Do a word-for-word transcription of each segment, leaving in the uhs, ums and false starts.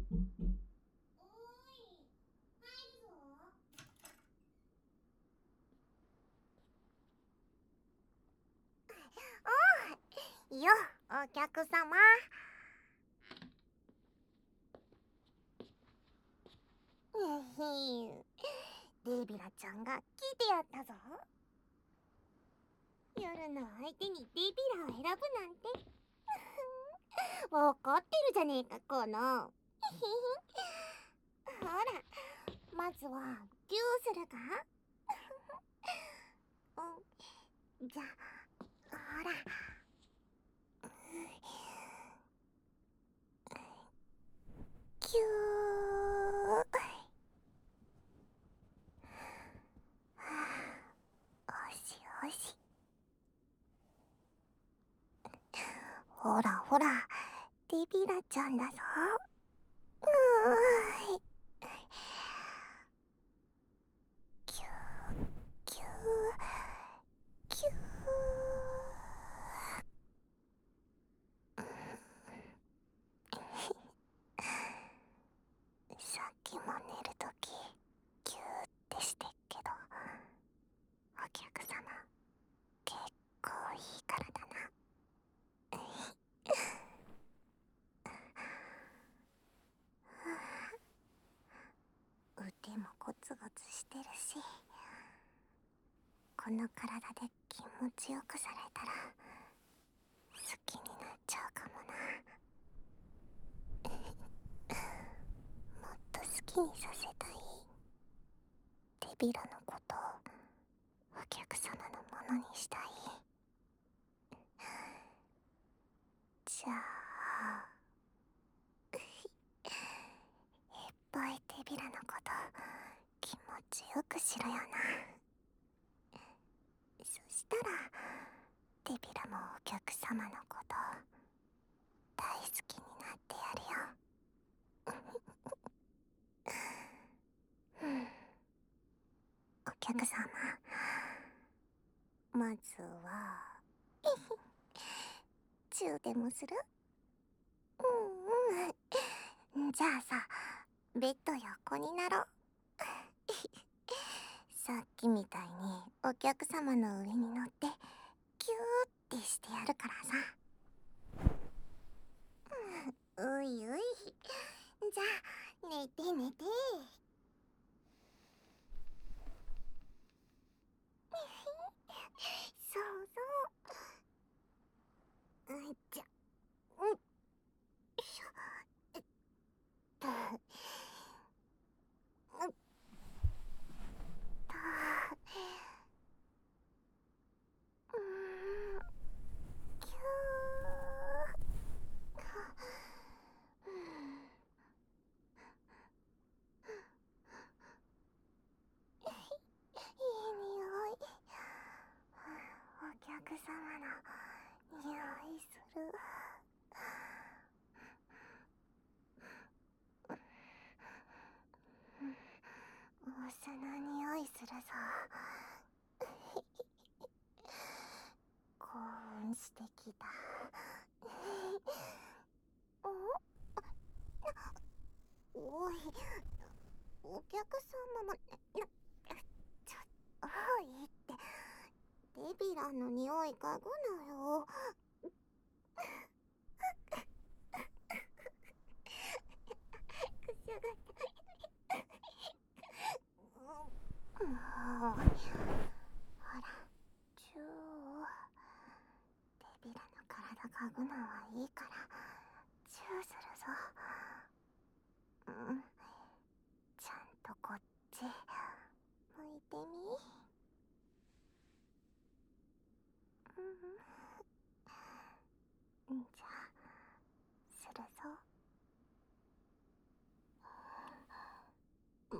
およ、お客様。デビラちゃんが来てやったぞ。夜の相手にデビラを選ぶなんてわかってるじゃねえか、この。ほら、まずはギューするか。うん、じゃあ、ほら。キュー。おしおし。ほらほら、デビラちゃんだぞ。うーい。キュー、キュー、キュー。さっきも寝るときキューってしてっけど、お客様結構いいからだな。腕もゴツゴツしてるし、この体で気持ちよくされたら好きになっちゃうかもな。もっと好きにさせたい。デビラのことをお客様のものにしたい。じゃあいっぱいデビラのこと気持ちよくしろよな。そしたらデビラもお客様のこと大好きになってやるよ。お客様、まずはチューでもする？うんうん。じゃあさ、ベッド横になろう。さっきみたいにお客様の上に乗ってキューってしてやるからさ。ういうい。じゃあ寝て寝て。そうそう。うんじゃ、うん。よいしょ。えっと。うんと。うーん。キュー。うん。いい匂い。お客様の匂いする。お酢の匂いするぞ。興奮してきた。おい、お客様も、な、ちょ、おいって、デビランの匂い嗅ぐなよ。くしゃがもう、ほら、チュー。デビラの体嗅ぐのはいいから、チューするぞ。うん、ちゃんとこっち向いてみ。うん、じゃあするぞ。うん、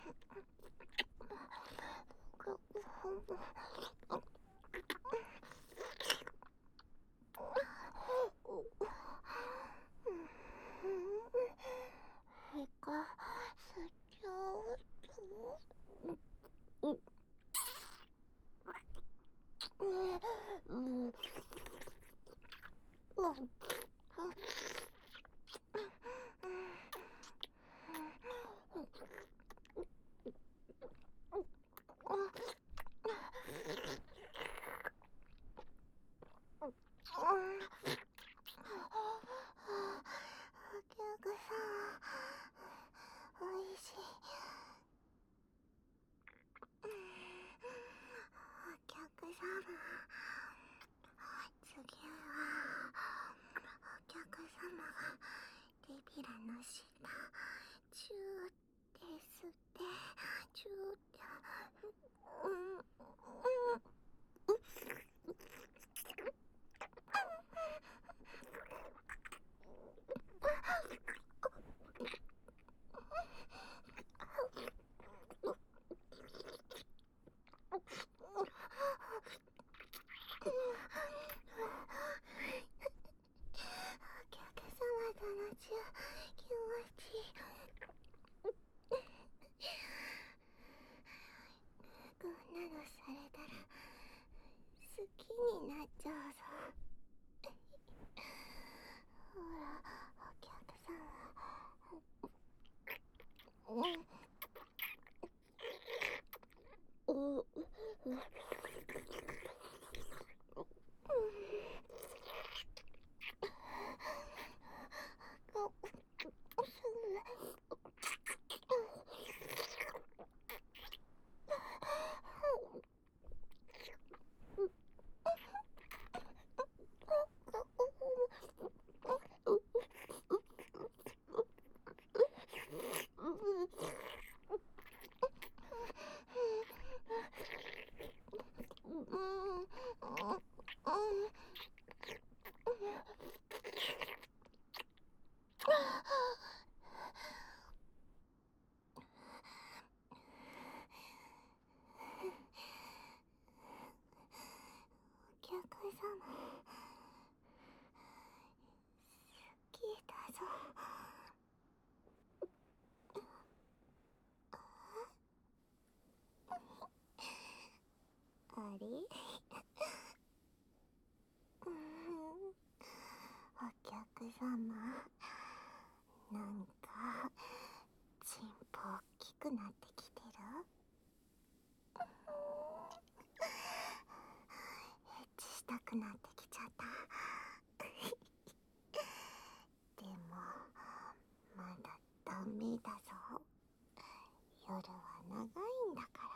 なんかチンポ大きくなってきてる？エッチしたくなってきちゃった。でもまだダメだぞ。夜は長いんだから。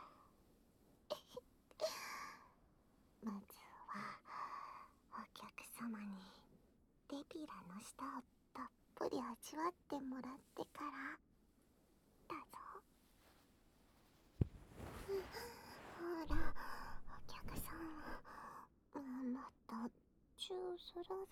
まずはお客様にデビラの舌をたっぷり味わってもらってからだぞ。ほら、お客さん、またチューするぞ。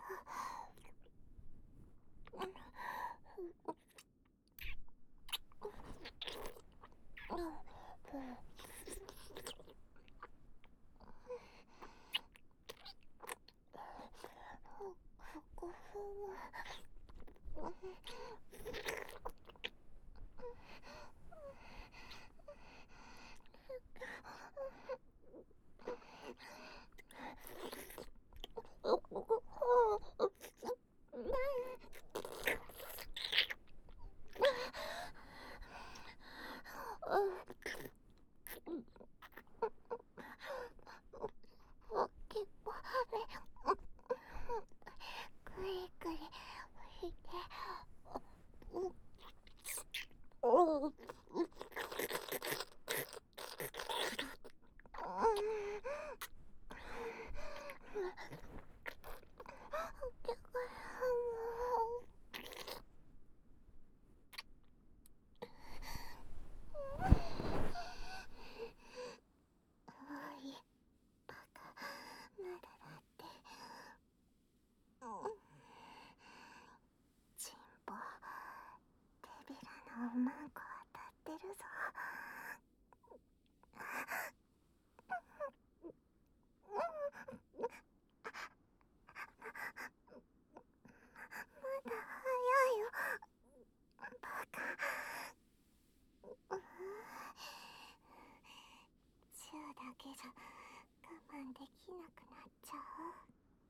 けじゃ我慢できなくなっちゃう。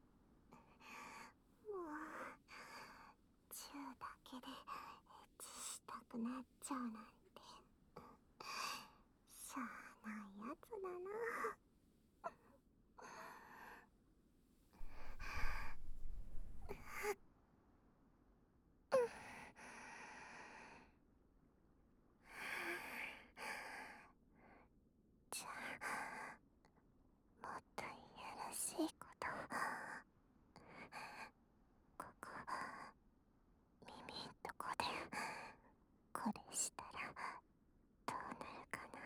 もうチューだけでエッチしたくなっちゃうなんてしゃあないやつだな。じゃあもっといやらしいことここ耳んとこでこれしたらどうなるかな。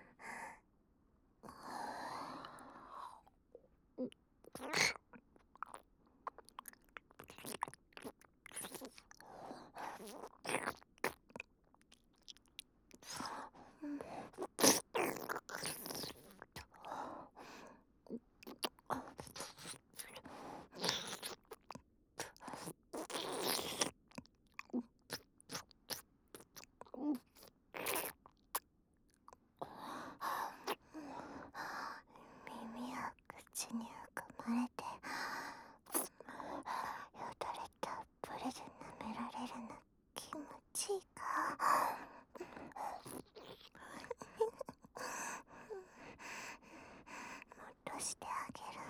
耳を口に含まれてよだれたっぷりで舐められるの気持ちいいか。もっとしてあげる。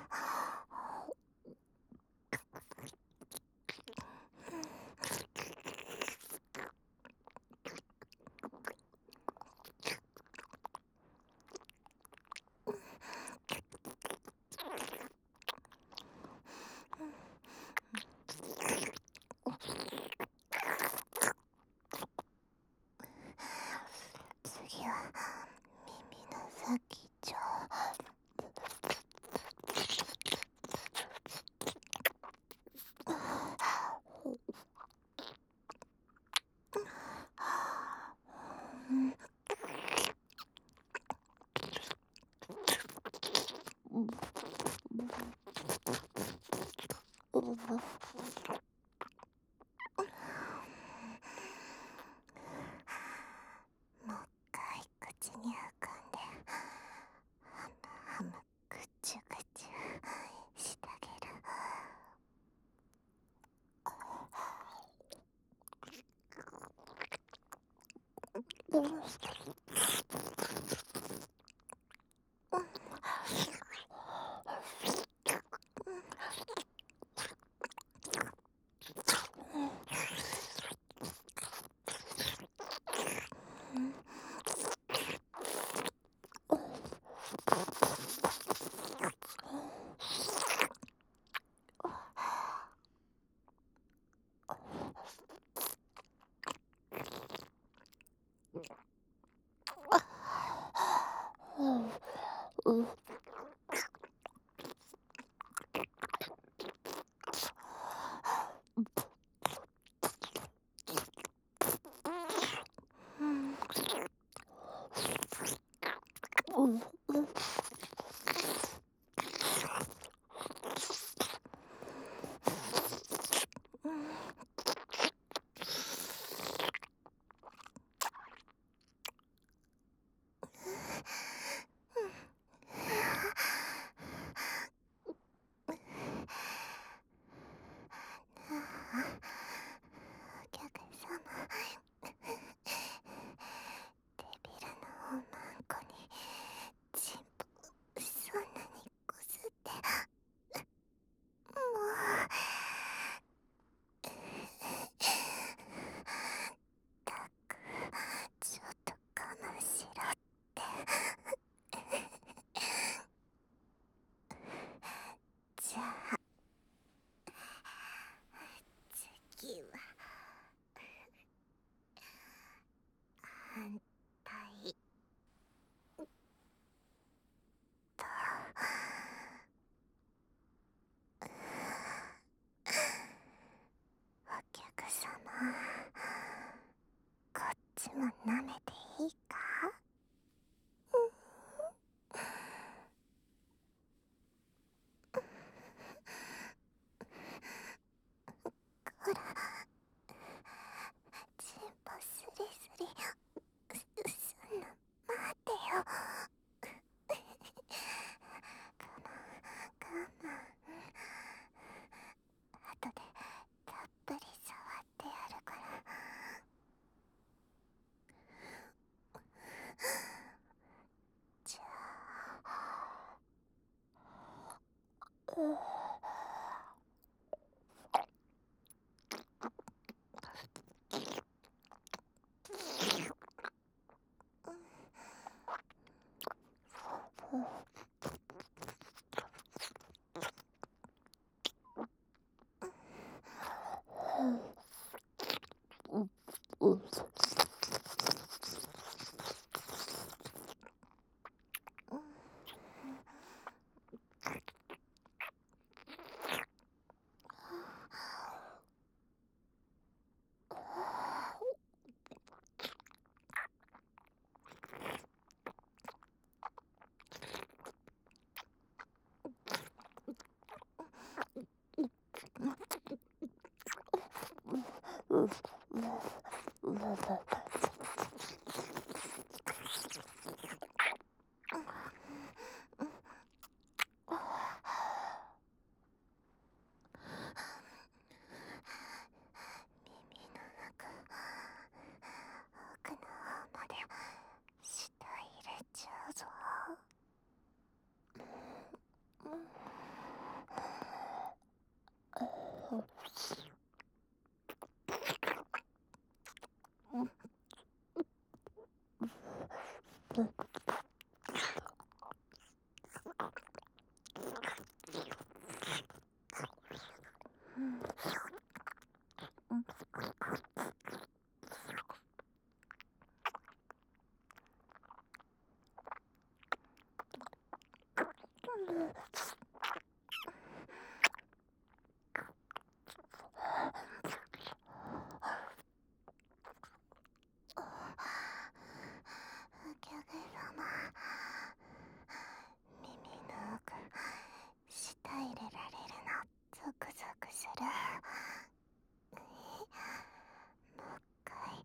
次は耳の先っちょ。もう一回口に含んでハムハムぐちゅぐちゅしてあげる。お客様、デビルのおまんこにつ奥の方まで舌入れちゃうぞ。お客様、耳の奥舌入れられるのゾクゾクする。もう一回。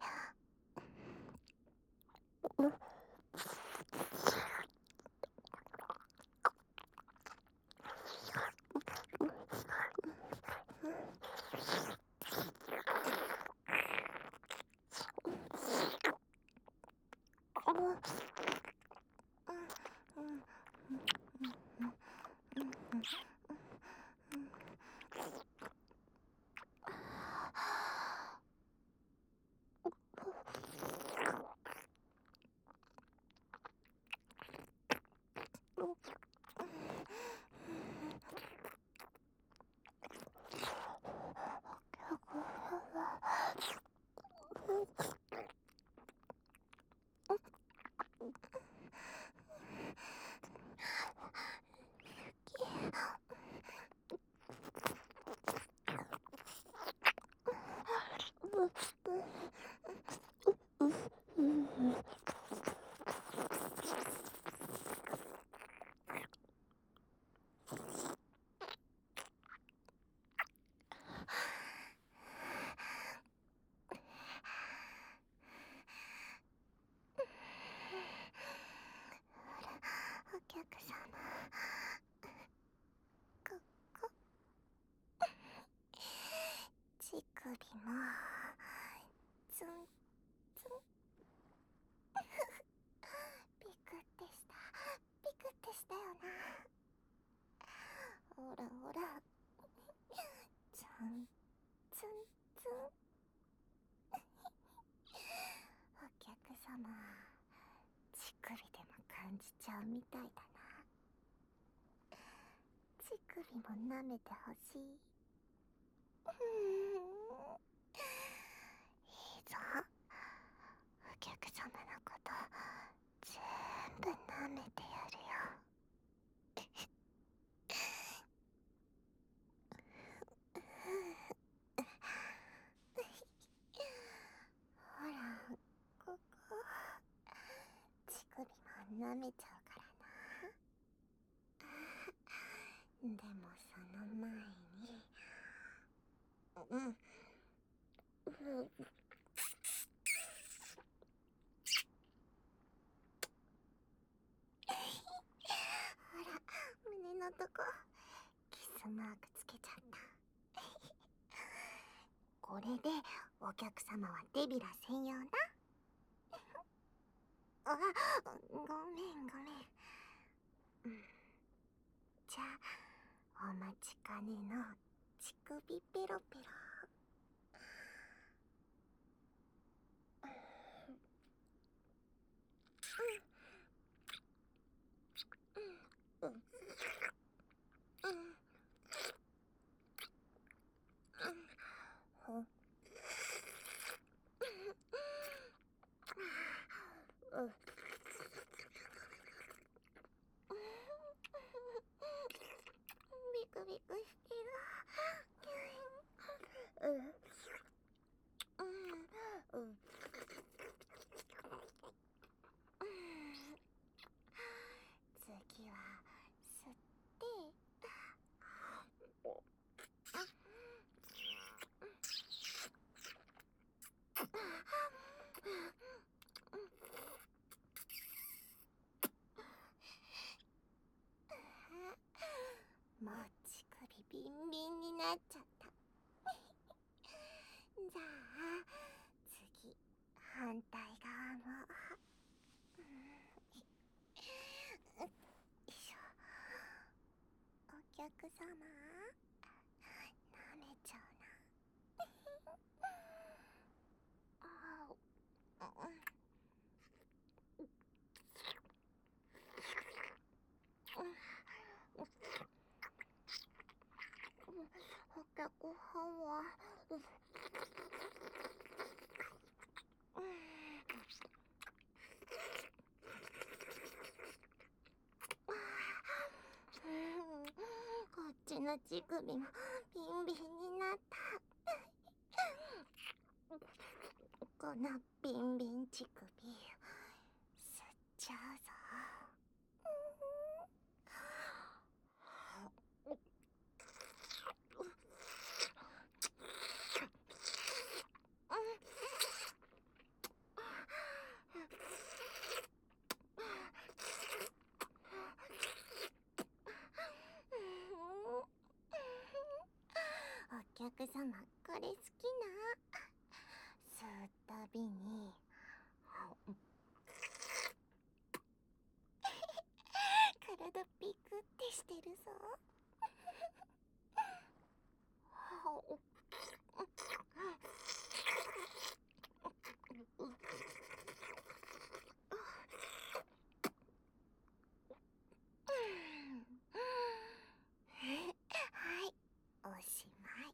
お客様、ここ乳首もツンツンピクってしたピクってしたよな。ほらほら、ツンツンツン。お客様、乳首でも感じちゃうみたいだな。乳首も舐めてほしい。うーん、いいぞ。お客様のこと全部舐めてやるよ。ほら、ここ乳首も舐めちゃうからな。でもその前に、うん、うん、ほら、胸のとこキスマークつけちゃった。これでお客様はデビラ専用だ。あ、ごめんごめん。うん、じゃあお待ちかねの乳首ペロペロ。うんうんうんうんうんビクビクしてる。うんうんうん次は吸ってもう乳首ビンビンになっちゃった。じゃあ次反対側も。よいしょ。お客様舐めちゃうな。あーうんお客さんはこっちの乳首もビンビンになった。このビンビン乳首吸っちゃうぞ。お客様これ好きな。吸うたびに体ピクってしてるぞ。はい、おしまい。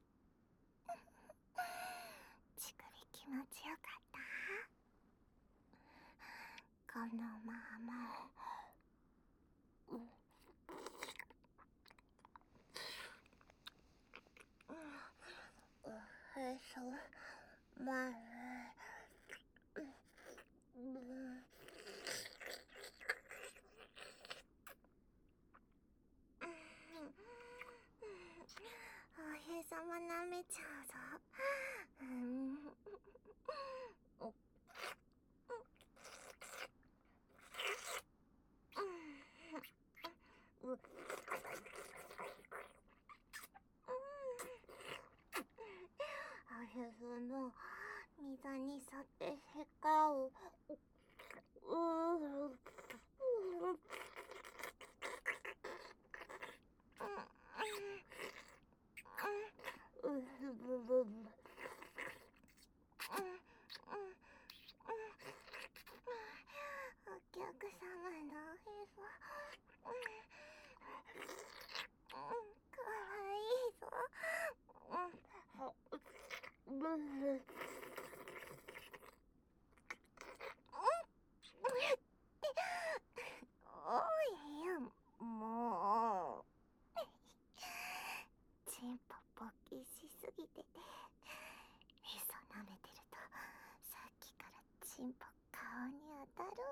乳首気持ちよかった。このままうんおへそまでうんおへそも舐めちゃうぞ。うんおうんおへその溝に沿ってへかをうーうお客様のおへそかわいいぞ。おいよもうチンポ勃起しすぎててへそ舐めてるとさっきからチンポ顔に当たる。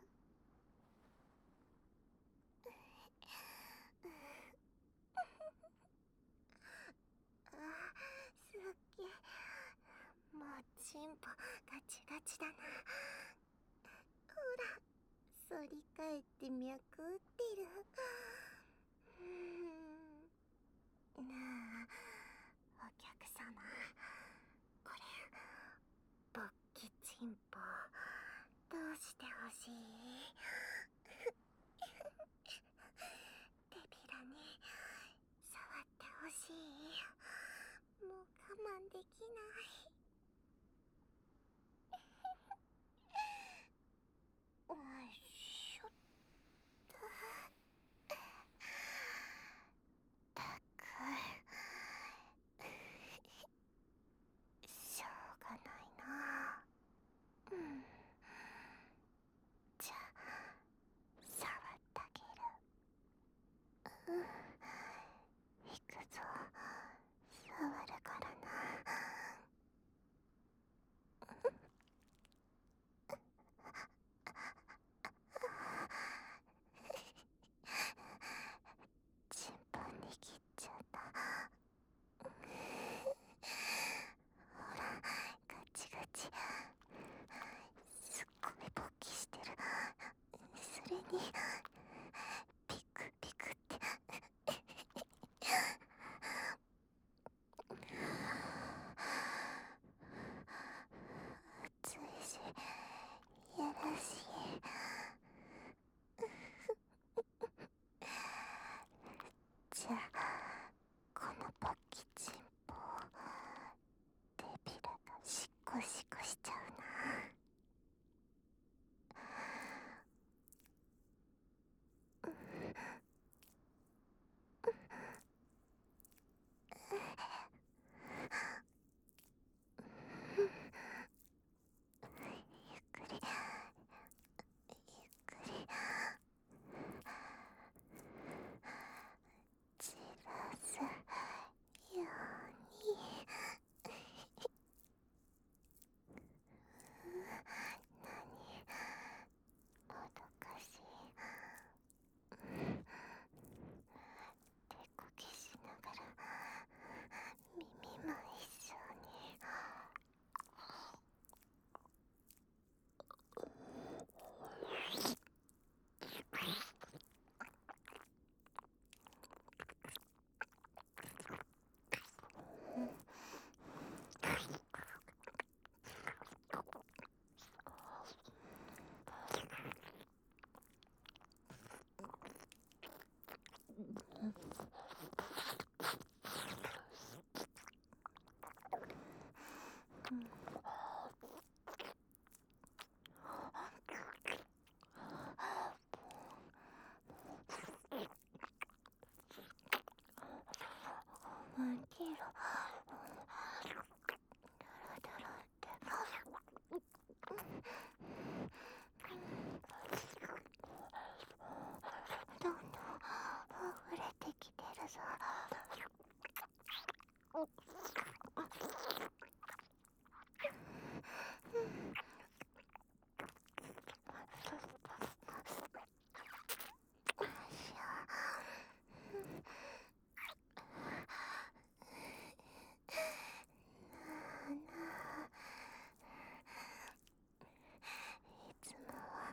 あすっげえもうチンポガチガチだな。ほら反り返って脈打ってる。うーんなあお客様これ勃起チンポどうしてほしい？手びらに触って行くぞ。触るからな。チンポ握っちゃった。ほら、ガチガチ。すっごい勃起してる。それにピクピクって暑いし、やらしい。じゃあこのポッキチンポデビラがシコシコしちゃうな。ゆっくりゆっくり散らすように。何もどかしい。手こぎしながら耳も一緒に。ワンキロドロドロってどんどん溢れてきてるぞ。いつもは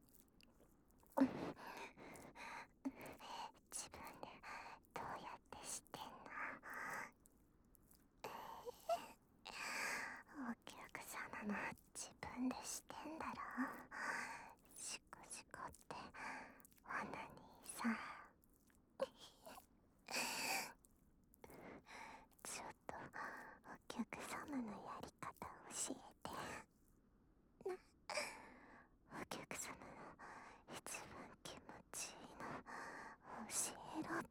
自分でどうやってしてんの？お客様も自分でしてんだろ。シコシコってオナニーさ。ちょっとお客様のやり方教えてな。お客様の一番気持ちいいの教えろって。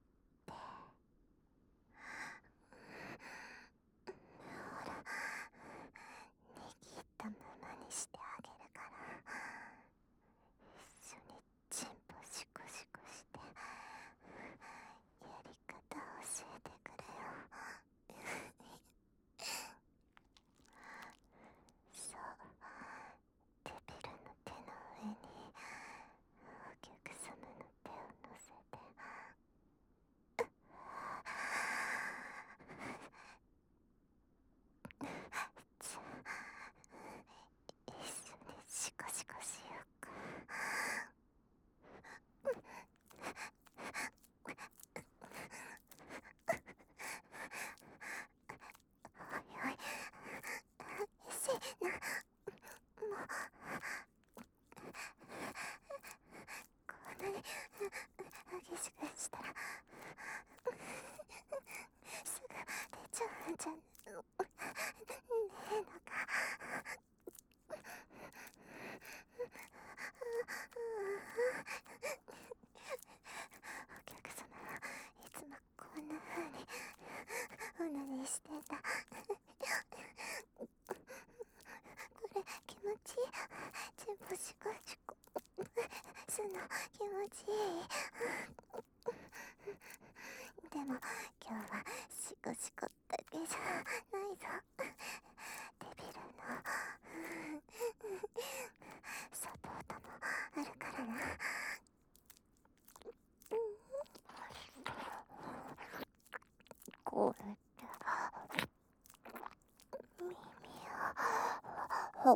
ほら、握ったままにしてあげるから一緒にチンポシコシコしてやり方教えてくれよ。そう、デビルの手の上にお客様の手を乗せて、じゃあ一緒にシコシコしようか。おいおい、せーな、もうこんなに激しくしたらすぐ出ちゃうんじゃねえのか。お客様はいつもこんな風にオナニーしてんだ。これ気持ちいい。チンポシコシコすんの気持ちいい。 も今日はシコシコだけじゃないぞ。デビルのサポートもあるからな。こうやって耳をほっ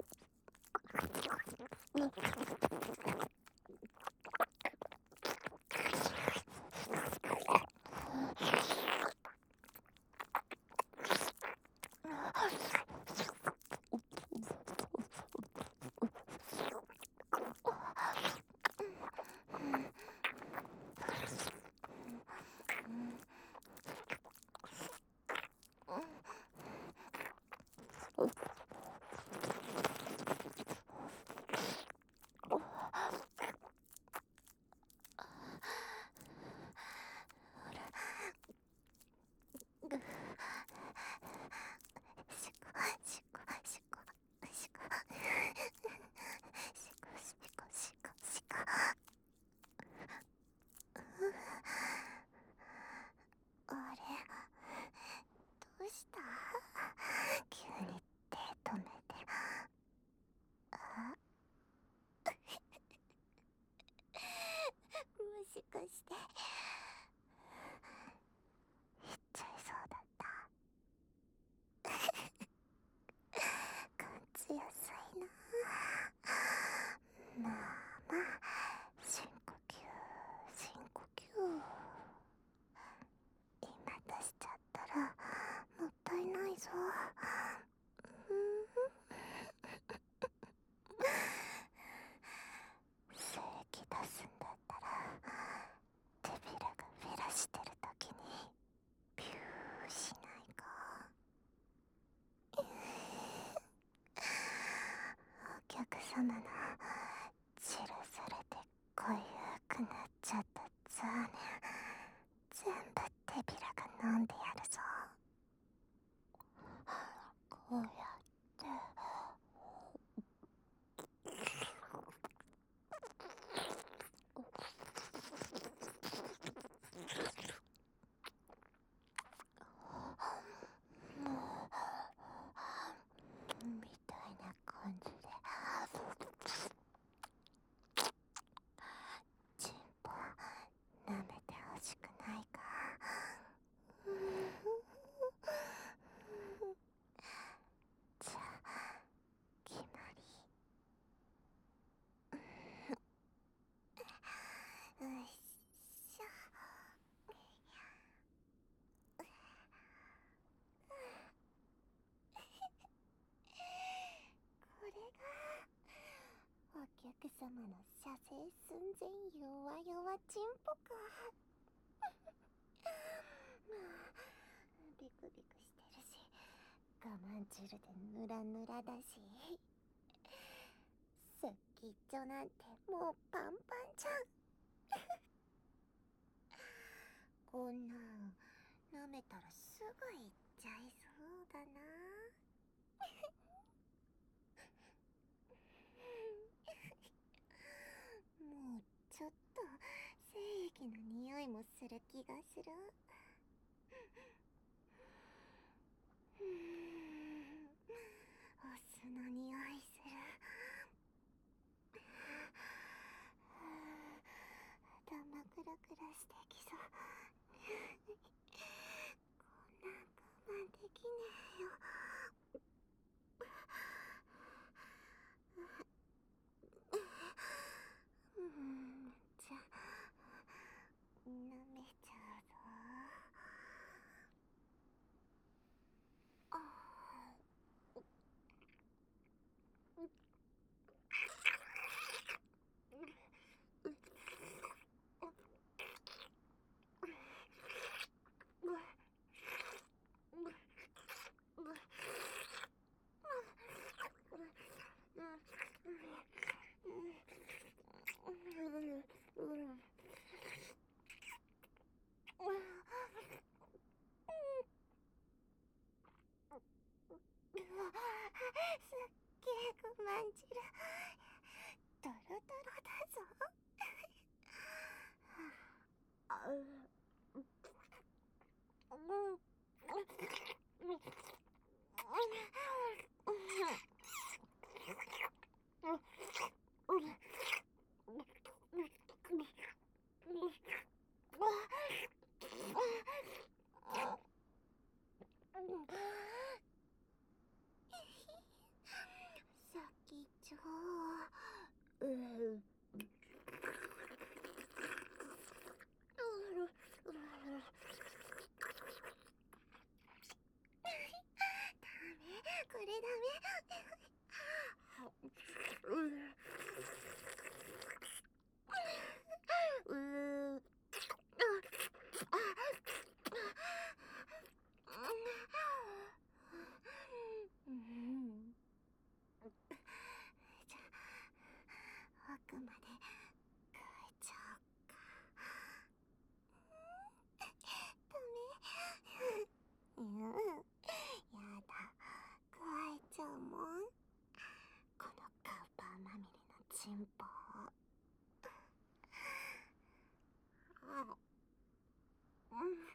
しかして言っちゃいそうだった。感じやすいな。まあまあ、深呼吸深呼吸。今出しちゃったらもったいないぞ。精液出すんだったらデビルがフェラしてる時にビューしないか。お客様の散らされて濃ゆくなっちゃったザーネン全部デビルが飲んでやるぞ。こうやってみたいな感じでチンポ舐めてほしくないか。じゃあ決まり。よいしょ。これがお客様の射精寸前弱々チンポか。まあビクビクしてるし我慢汁でヌラヌラだし先っちょなんてもうパンパンじゃん。こんなん舐めたらすぐいっちゃいそうだな。もうちょっと精液の匂いもする気がする。うーん、お酢の匂いする。頭クラクラしてきそう。こんなん我慢できねえよ。うーん、じゃあ舐めちゃうぞ。あすっげえごまんじる。ドロドロだぞ。あう先長、うん。これダメ。ううううんじゃあ奥まで変えちゃおうか。ダメ。うんやだ、加えちゃうもん、このカウパーまみれのチンポを。あうん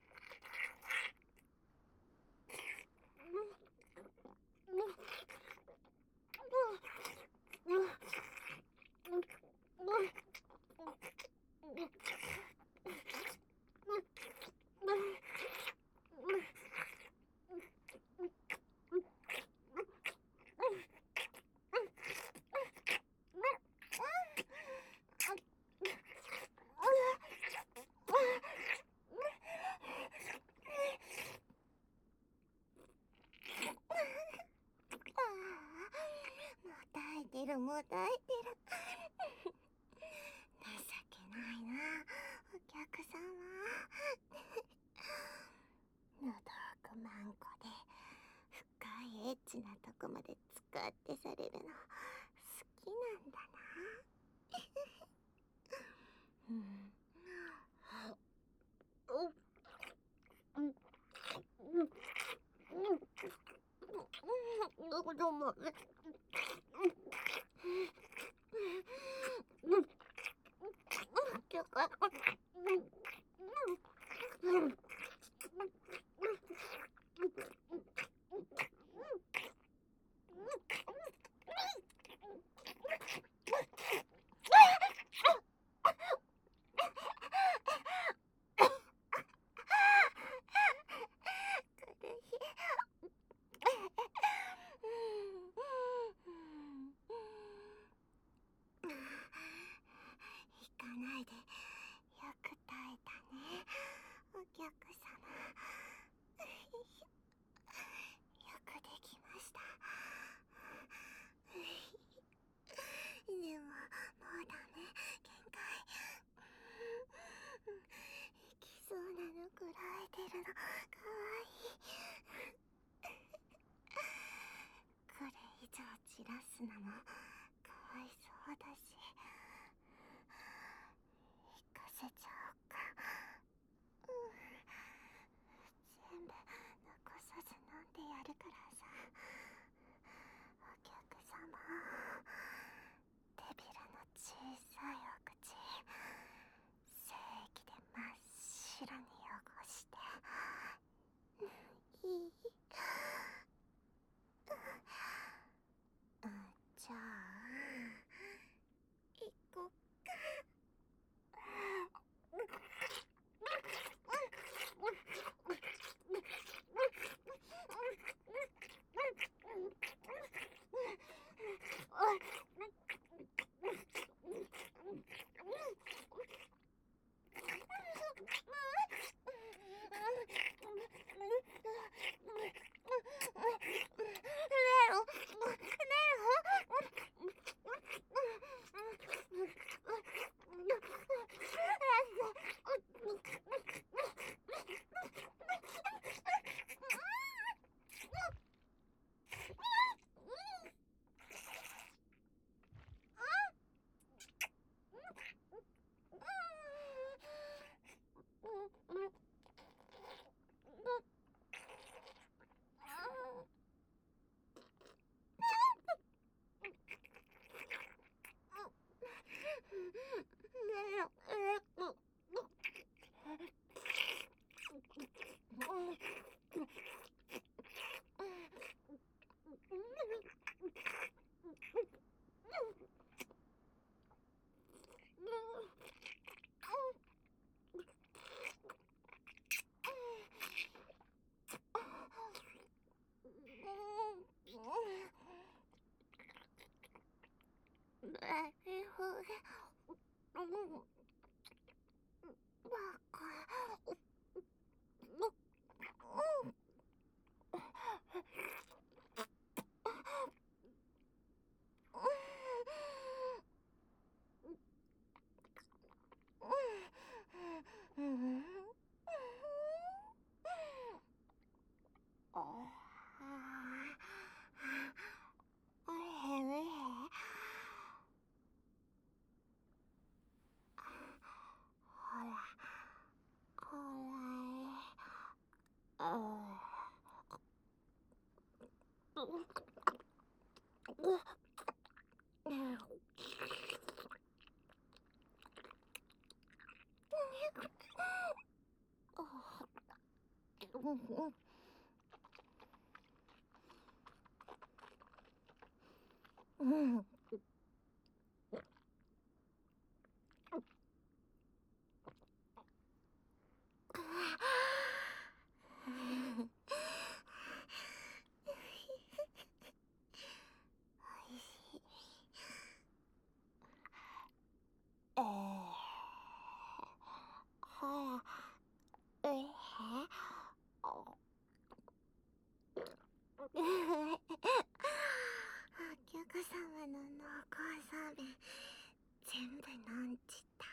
もたえてるもたえてる。情けないな、お客様。のどくまんこで深いエッチなとこまで使ってされるの好きなんだな。うんどうも。行かないで、ゆっくうん。ああ、うへうへ。ほら、ほら、あうん。おいしい。えー、ほら、うへ。お客様の濃厚そうめん全部飲んじった。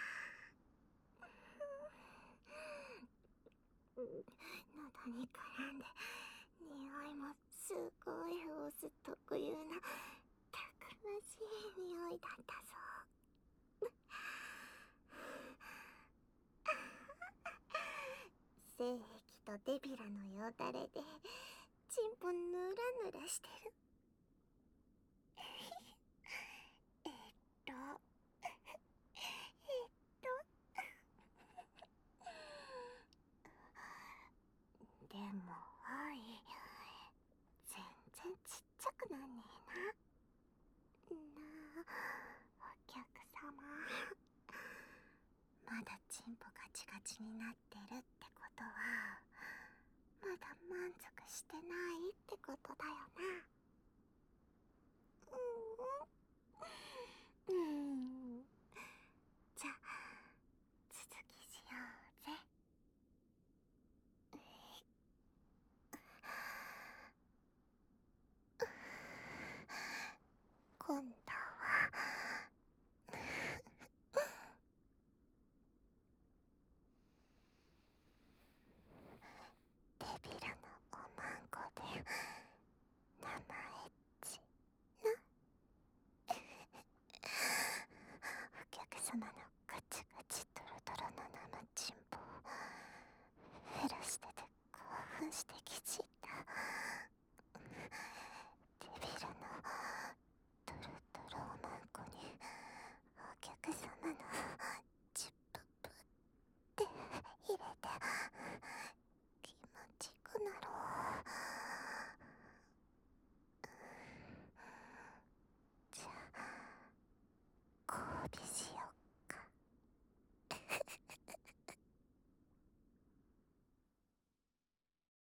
喉に絡んで匂いもすごいオス特有なたくましい匂いだったぞ。精液とデビラのよだれでチンポぬらぬらしてる。えっとえっとでもおい、全然ちっちゃくなんねえな。なあ、お客様。まだチンポガチガチになってるってことは、まだ満足してないってことだよな。うん。うん。じゃあ、続きしようぜ。今度はデビルのおまんこで生エッチな。お客様のガチガチトロトロの生チンポを減らしてて興奮してきちった。デビルのトロトロおまんこにお客様のチュッププって入れて